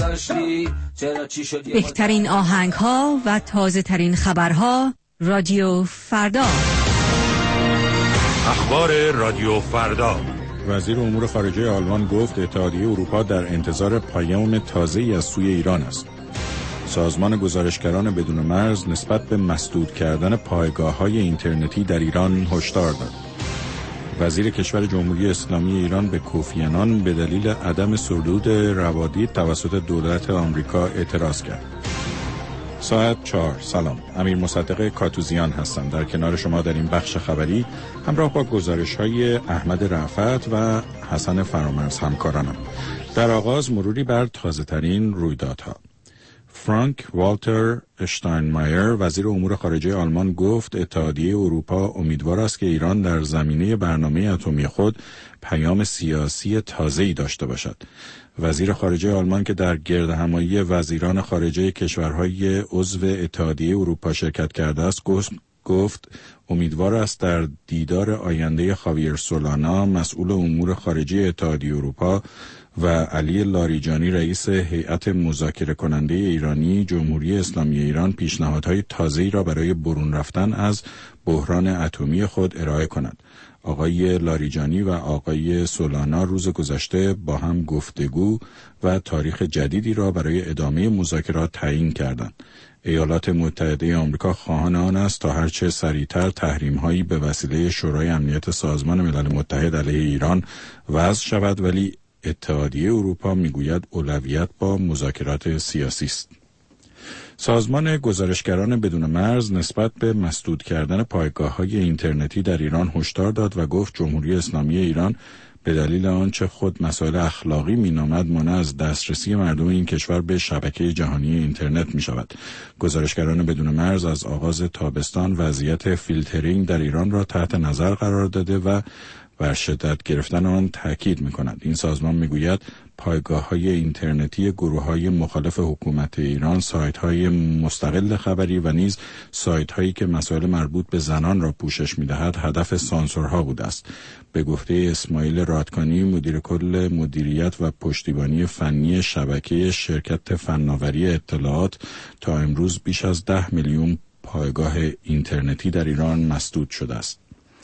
نداشتی چرا چی شد؟ بهترین آهنگ ها و تازه ترین خبرها. رادیو فردا. اخبار رادیو فردا. وزیر امور خارجه آلمان گفت اتحادیه اروپا در انتظار پیام تازه‌ای از سوی ایران است. سازمان گزارشگران بدون مرز نسبت به مسدود کردن پایگاه‌های اینترنتی در ایران هشدار داد. وزیر کشور جمهوری اسلامی ایران به کوفی عنان به دلیل عدم صدور روادید توسط دولت آمریکا اعتراض کرد. ساعت 4. سلام، امیر مصدق کاتوزیان هستم. در کنار شما در این بخش خبری همراه با گزارش‌های احمد رأفت و حسن فرامرز همکارانم. در آغاز مروری بر تازه‌ترین رویدادها. فرانک والتر اشتاینمایر وزیر امور خارجه آلمان گفت اتحادیه اروپا امیدوار است که ایران در زمینه برنامه اتمی خود پیام سیاسی تازه‌ای داشته باشد. وزیر خارجه آلمان که در گردهمایی وزیران خارجه کشورهای عضو اتحادیه اروپا شرکت کرده است گفت امیدوار است در دیدار آینده خاویر سولانا مسئول امور خارجه اتحادیه اروپا و علی لاریجانی رئیس هیئت مذاکره کننده ایرانی جمهوری اسلامی ایران پیشنهادهای تازه‌ای را برای برون رفتن از بحران اتمی خود ارائه کند. آقای لاریجانی و آقای سولانا روز گذشته با هم گفتگو و تاریخ جدیدی را برای ادامه مذاکرات تعیین کردند. ایالات متحده آمریکا خواهان آن است تا هرچه سریعتر تحریم‌هایی به وسیله شورای امنیت سازمان ملل متحد علیه ایران وضع شود، ولی اتحادیه اروپا میگوید اولویت با مذاکرات سیاسی است. سازمان گزارشگران بدون مرز نسبت به مسدود کردن پایگاه‌های اینترنتی در ایران هشدار داد و گفت جمهوری اسلامی ایران به دلیل آنچه خود مسائل اخلاقی مینامد مانع از دسترسی مردم این کشور به شبکه جهانی اینترنت می شود. گزارشگران بدون مرز از آغاز تابستان وضعیت فیلترینگ در ایران را تحت نظر قرار داده و بر شدت گرفتن آن تاکید می‌کند. این سازمان می‌گوید پایگاه‌های اینترنتی گروه‌های مخالف حکومت ایران، سایت‌های مستقل خبری و نیز سایت‌هایی که مسائل مربوط به زنان را پوشش می‌دهد هدف سانسورها بوده است. به گفته اسماعیل رادکانی مدیر کل مدیریت و پشتیبانی فنی شبکه شرکت فناوری اطلاعات، تا امروز بیش از 10 میلیون پایگاه اینترنتی در ایران مسدود شده است.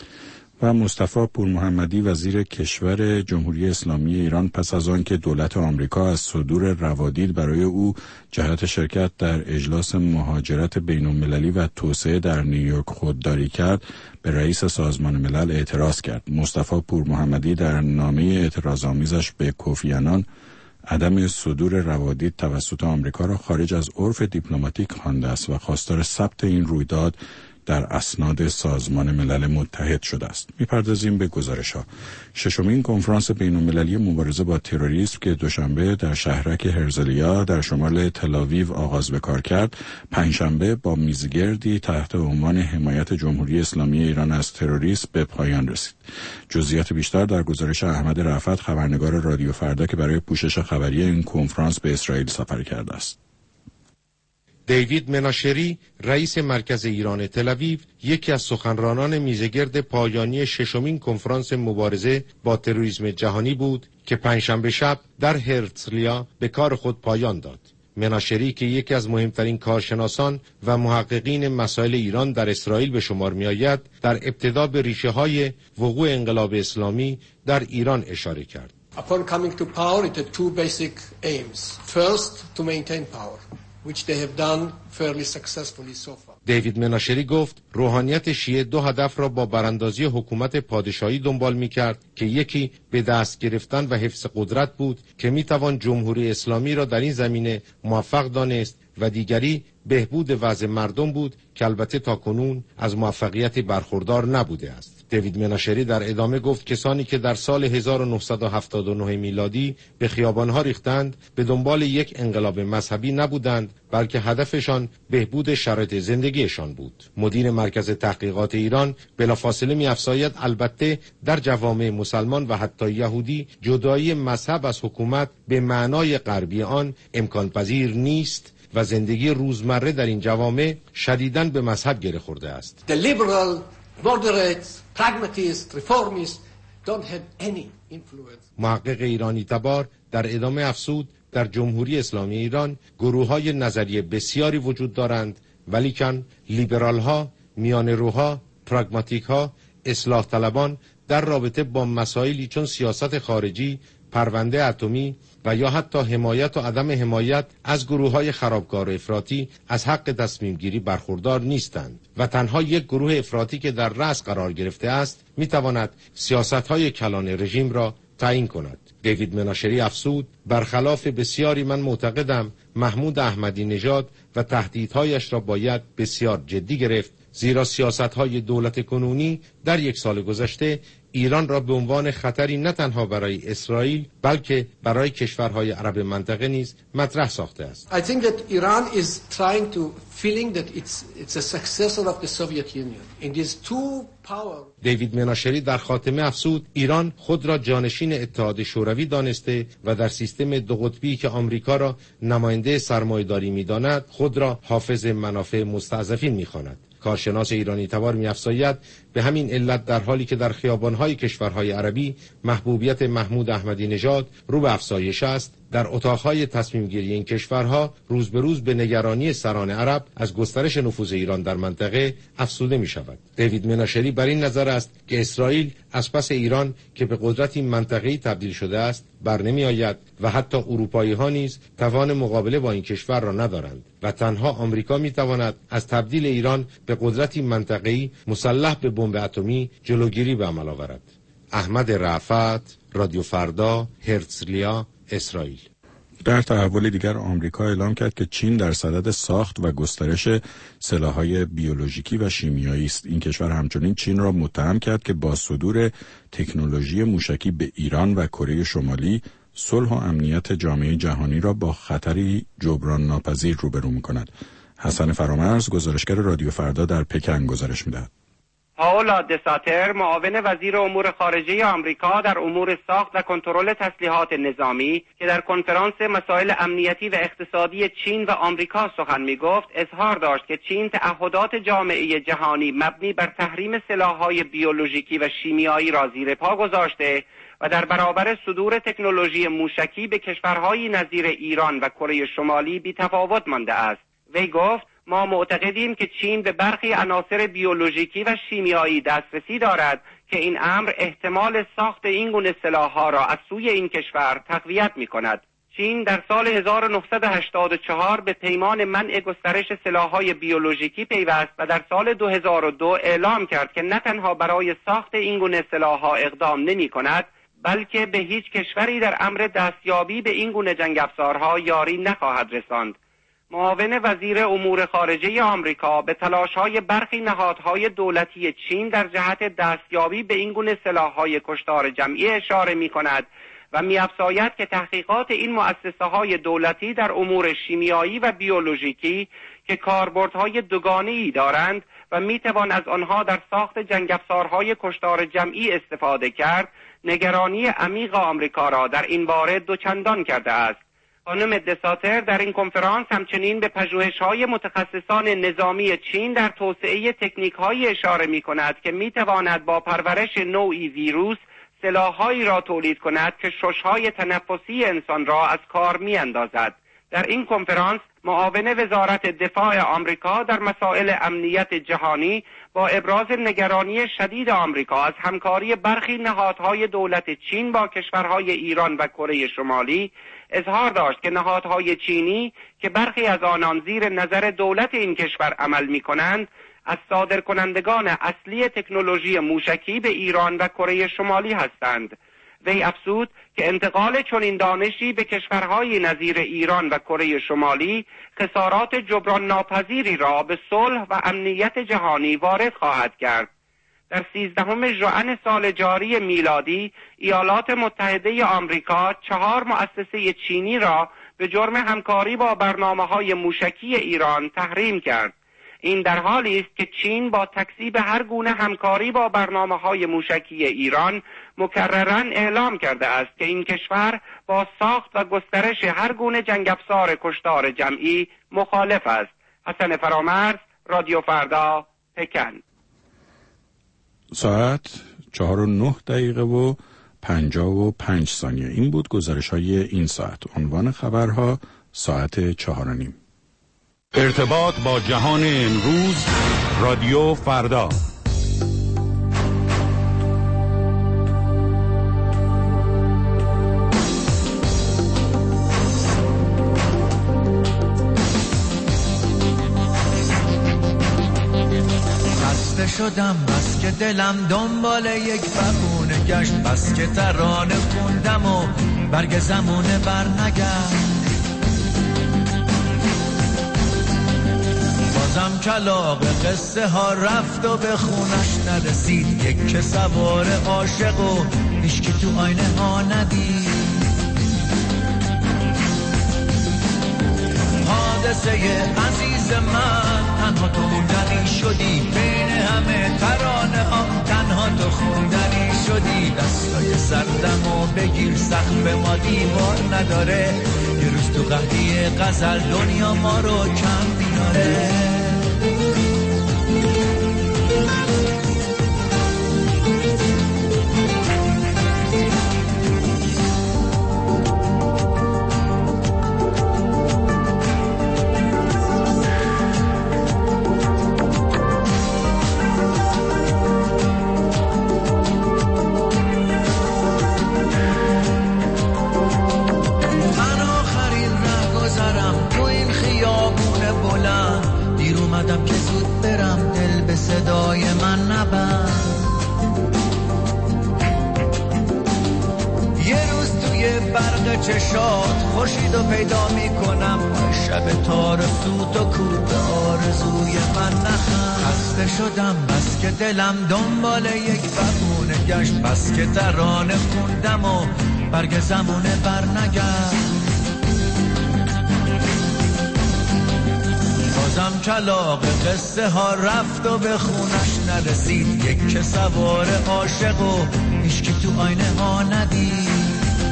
و مصطفی پورمحمدی وزیر کشور جمهوری اسلامی ایران پس از آن که دولت آمریکا از صدور روادید برای او جهت شرکت در اجلاس مهاجرت بین‌المللی و توسعه در نیویورک خودداری کرد، به رئیس سازمان ملل اعتراض کرد. مصطفی پورمحمدی در نامه اعتراض‌آمیزش به کوفی عنان عدم صدور روادید توسط آمریکا را خارج از عرف دیپلماتیک خوانده است و خواستار ثبت این رویداد در اسناد سازمان ملل متحد شده است. می‌پردازیم به گزارش‌ها. ششمین کنفرانس بین‌المللی مبارزه با تروریسم که دوشنبه در شهرک هرزلیا در شمال تل‌آویو آغاز به کار کرد، پنجشنبه با میزگردی تحت عنوان حمایت جمهوری اسلامی ایران از تروریسم به پایان رسید. جزئیات بیشتر در گزارش احمد رأفت، خبرنگار رادیو فردا که برای پوشش خبری این کنفرانس به اسرائیل سفر کرده است. دیوید مناشری رئیس مرکز ایران تل‌آویو یکی از سخنرانان میزگرد پایانی ششمین کنفرانس مبارزه با تروریسم جهانی بود که پنجشنبه شب در هرزلیا به کار خود پایان داد. مناشری که یکی از مهمترین کارشناسان و محققین مسائل ایران در اسرائیل به شمار می‌آید، در ابتدا به ریشه‌های وقوع انقلاب اسلامی در ایران اشاره کرد. Upon coming to power, it had two basic aims. First, to maintain power, which they have done fairly successfully so far. دیوید مناشری گفت روحانیت شیعه دو هدف را با براندازی حکومت پادشاهی دنبال می‌کرد که یکی به دست گرفتن و حفظ قدرت بود که می‌توان جمهوری اسلامی را در این زمینه موفق دانست و دیگری بهبود وضع مردم بود که البته تاکنون از موفقیت برخوردار نبوده است. دیوید مناشری در ادامه گفت کسانی که در سال 1979 میلادی به خیابان‌ها ریختند به دنبال یک انقلاب مذهبی نبودند، بلکه هدفشان بهبود شرایط زندگیشان بود. مدیر مرکز تحقیقات ایران بلافاصله می‌افزاید البته در جوامع مسلمان و حتی یهودی جدایی مذهب از حکومت به معنای غربی آن امکان پذیر نیست و زندگی روزمره در این جوامع شدیداً به مذهب گره خورده است. The liberal, moderate, pragmatist, reformist don't have any influence. محقق ایرانی تبار در ادامه افزود در جمهوری اسلامی ایران گروه‌های نظریه بسیاری وجود دارند، ولیکن لیبرال‌ها، میانه‌روها، پراگماتیک‌ها، اصلاح طلبان در رابطه با مسائلی چون سیاست خارجی، پرونده اتمی و یا حتی حمایت و عدم حمایت از گروه‌های خرابکار و افراطی از حق تصمیم گیری برخوردار نیستند و تنها یک گروه افراطی که در رأس قرار گرفته است می‌تواند سیاست‌های کلان رژیم را تعیین کند. دیوید مناشری افزود: برخلاف بسیاری من معتقدم محمود احمدی نژاد و تهدیدهایش را باید بسیار جدی گرفت، زیرا سیاست‌های دولت کنونی در یک سال گذشته ایران را به عنوان خطری نه تنها برای اسرائیل بلکه برای کشورهای عرب منطقه نیز مطرح ساخته است. I think that Iran is trying to feeling that it's a successor of the Soviet Union. In these two power. دیوید مناشری در خاتمه افزود: ایران خود را جانشین اتحاد شوروی دانسته و در سیستم دو قطبی که آمریکا را نماینده سرمایه‌داری می‌داند خود را حافظ منافع مستضعفین می‌خواند. کارشناس ایرانی تبار می‌افزاید: به همین علت در حالی که در خیابان‌های کشورهای عربی محبوبیت محمود احمدی نژاد رو به افزایش است، در اتاق‌های تصمیم‌گیری این کشورها روز به روز به نگرانی سران عرب از گسترش نفوذ ایران در منطقه افزوده می‌شود. دیوید مناشری بر این نظر است که اسرائیل از پس ایران که به قدرتی منطقه‌ای تبدیل شده است برنمی‌آید و حتی اروپایی‌ها نیز توان مقابله با این کشور را ندارند و تنها آمریکا می‌تواند از تبدیل ایران به قدرتی منطقه‌ای مسلح به بمب اتمی جلوگیری به عمل آورد. احمد رأفت، رادیو فردا، هرتزلیا، اسرائیل. در تحول دیگر آمریکا اعلام کرد که چین در صدد ساخت و گسترش سلاح‌های بیولوژیکی و شیمیایی است. این کشور همچنین چین را متهم کرد که با صدور تکنولوژی موشکی به ایران و کره شمالی صلح و امنیت جامعه جهانی را با خطری جبران ناپذیر روبرو می‌کند. حسن فرامرز، گزارشگر رادیو فردا در پکن گزارش می‌دهد. پائولا دساتر، معاون وزیر امور خارجه آمریکا در امور ساخت و کنترل تسلیحات نظامی که در کنفرانس مسائل امنیتی و اقتصادی چین و آمریکا سخن می‌گفت، اظهار داشت که چین تعهدات جامعه جهانی مبنی بر تحریم سلاح‌های بیولوژیکی و شیمیایی را زیر پا گذاشته و در برابر صدور تکنولوژی موشکی به کشورهای نظیر ایران و کره شمالی بی‌تفاوت مانده است. وی گفت: ما معتقدیم که چین به برخی عناصر بیولوژیکی و شیمیایی دسترسی دارد که این امر احتمال ساخت این گونه سلاح‌ها را از سوی این کشور تقویت می‌کند. چین در سال 1984 به پیمان منع گسترش سلاح‌های بیولوژیکی پیوست و در سال 2002 اعلام کرد که نه تنها برای ساخت این گونه سلاح‌ها اقدام نمی‌کند، بلکه به هیچ کشوری در امر دستیابی به این گونه جنگ‌افزارها یاری نخواهد رساند. معاون وزیر امور خارجه آمریکا به تلاش‌های برخی نهادهای دولتی چین در جهت دستیابی به این گونه سلاح‌های کشتار جمعی اشاره می‌کند و می‌افزاید که تحقیقات این مؤسسه‌های دولتی در امور شیمیایی و بیولوژیکی که کاربردهای دوگانه‌ای دارند و می‌توان از آنها در ساخت جنگ‌افزارهای کشتار جمعی استفاده کرد، نگرانی عمیق آمریکا را در این باره دوچندان کرده است. خانم دساتر در این کنفرانس همچنین به پژوهش‌های متخصصان نظامی چین در توسعه تکنیک‌هایی اشاره می‌کند که می‌تواند با پرورش نوعی ویروس سلاح‌هایی را تولید کند که شش‌های تنفسی انسان را از کار می‌اندازد. در این کنفرانس معاون وزارت دفاع آمریکا در مسائل امنیت جهانی با ابراز نگرانی شدید آمریکا از همکاری برخی نهادهای دولت چین با کشورهای ایران و کره شمالی اظهار داشت که نهادهای چینی که برخی از آنان زیر نظر دولت این کشور عمل می‌کنند، از صادرکنندگان اصلی تکنولوژی موشکی به ایران و کره شمالی هستند. وی افزود که انتقال چنین دانشی به کشورهای نظیر ایران و کره شمالی خسارات جبران ناپذیری را به صلح و امنیت جهانی وارد خواهد کرد. در 13 ژوئن سال جاری میلادی ایالات متحده آمریکا 4 مؤسسه چینی را به جرم همکاری با برنامه‌های موشکی ایران تحریم کرد. این در حالی است که چین با تکذیب هر گونه همکاری با برنامه‌های موشکی ایران مکرراً اعلام کرده است که این کشور با ساخت و گسترش هر گونه جنگ‌افزار کشتار جمعی مخالف است. حسن فرامرز، رادیو فردا، پکن. ساعت 4:09 و 55. این بود گزارش‌های این ساعت. عنوان خبرها ساعت 4:30. ارتباط با جهان امروز، رادیو فردا. شدم بس که دلم دنبال یک بهونه گشت، بس که ترانه خوندم و برگ زمونه بر نگشت. بازم کلاغ قصه ها رفت و به خونش نرسید، یک که سوار عاشق و هیچکی تو آینه ها ندید. حادثه عزیز من، تنها تو موندنی شدی، بین همه ترانه ها تنها تو خوندنی شدی. دستای سردم و بگیر، سقف ما دیوار نداره، یه روز تو قحطی غزل دنیا ما رو کم بیاره. که زود برم، دل به صدای من نبند. یه روز توی برق چشات خورشید رو پیدا میکنم، شب تارسوت و کور به آرزوی من نخند. خسته شدم بس که دلم دنبال یک بهونه گشت، بس که ترانه خوندم و برگ زمونه بر نگشت. بازم کلاغ قصه ها رفت و به خونش نرسید، یک که سوار عاشق و هیچکی تو آینه ها ندید.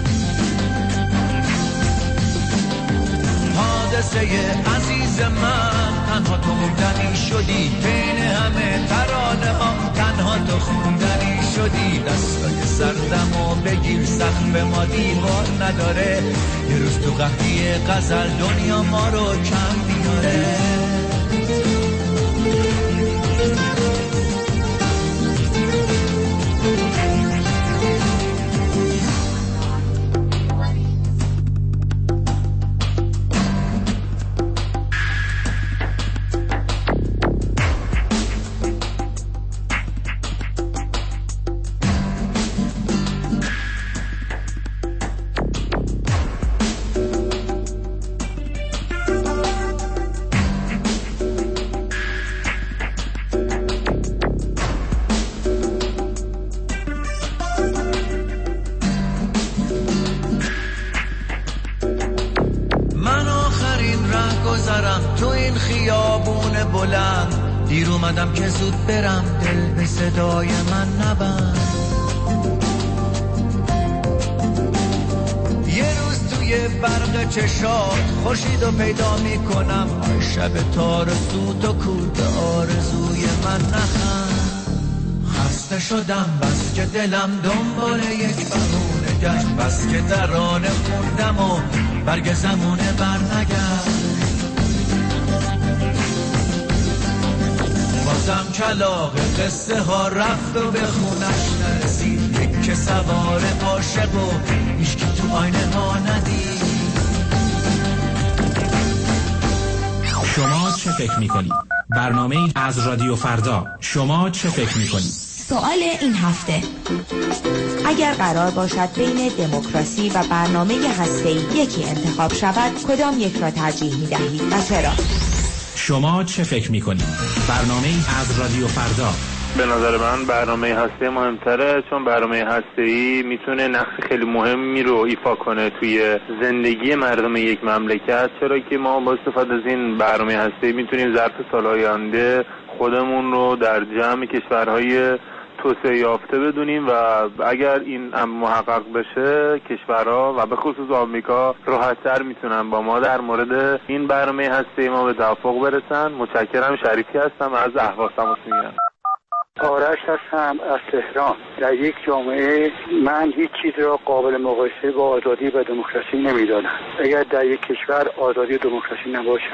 حادثه عزیز من، تنها تو موندنی شدی، بین همه ترانه ها تنها تو خوندنی شدی. دستای سردم و بگیر، سقف ما دیوار نداره، یه روز تو قحطی غزل دنیا ما رو کم بیاره. دیر اومدم که زود برم، دل به صدای من نبند. یه روز توی برق چشات خورشید رو پیدا میکنم، شب تارسوت و کور به آرزوی من نخند. خسته شدم بس که دلم دنبال یک بهونه گشت، بس که ترانه خوندم و برگ زمونه بر نگشت. بازم کلاغ قصه ها رفت و به خونش نرسید، یک که سوار عاشق و هیچکی تو آینه ها ندید. شما چه فکر میکنید؟ برنامه از رادیو فردا. شما چه فکر میکنید؟ سوال این هفته: اگر قرار باشد بین دموکراسی و برنامه هسته‌ای یکی انتخاب شود، کدام یک را ترجیح می‌دهید و چرا؟ شما چه فکر می‌کنید؟ برنامه از رادیو فردا. به نظر من برنامه هسته‌ای مهمتره، چون برنامه هسته‌ای میتونه نقش خیلی مهمی رو ایفا کنه توی زندگی مردم یک مملکت، چرا که ما با استفاده از این برنامه هسته‌ای میتونیم ظرف سال‌های آینده خودمون رو در جمع کشورهای توسعه یافته بدونیم و اگر این محقق بشه کشورها و به خصوص آمریکا راحت‌تر میتونن با ما در مورد این برنامه هسته‌ای ما به توافق برسن. متشکرم. شریفی هستم از اهواز تماس میگیرم. آرش هستم از تهران. در یک جامعه من هیچ چیز را قابل مقایسه با آزادی و دموکراسی نمی‌دانم. اگر در یک کشور آزادی و دموکراسی نباشد